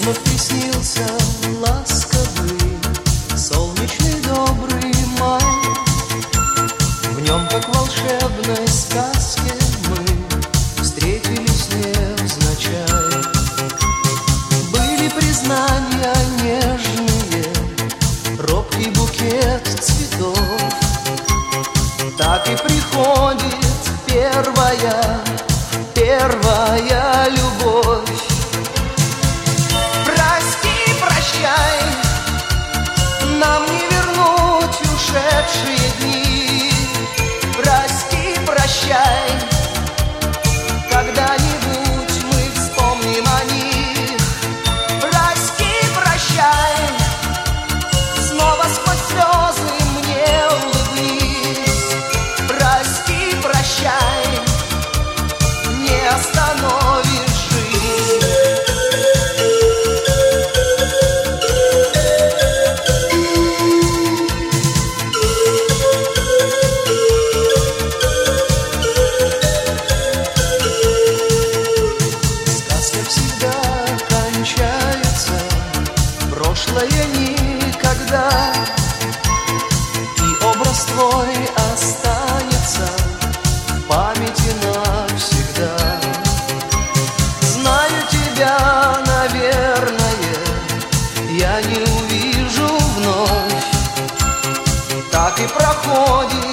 вновь приснился ласковый, солнечный добрый май. В нем, как в волшебной сказке, мы встретились невзначай. Были признания нежные, робкий букет цветов. Так и приходит первая любовь. Прости, прощай, нам не вернуть ушедшие дни. Прости, прощай, когда-нибудь мы вспомним о них. Прости, прощай, снова сквозь слезы мне улыбнись. Прости, прощай, не остановишь жизнь. Сказка всегда кончается, прошлое никогда, и образ твой останется в памяти навсегда. Знаю тебя, наверное, я не увижу вновь. Так и проходит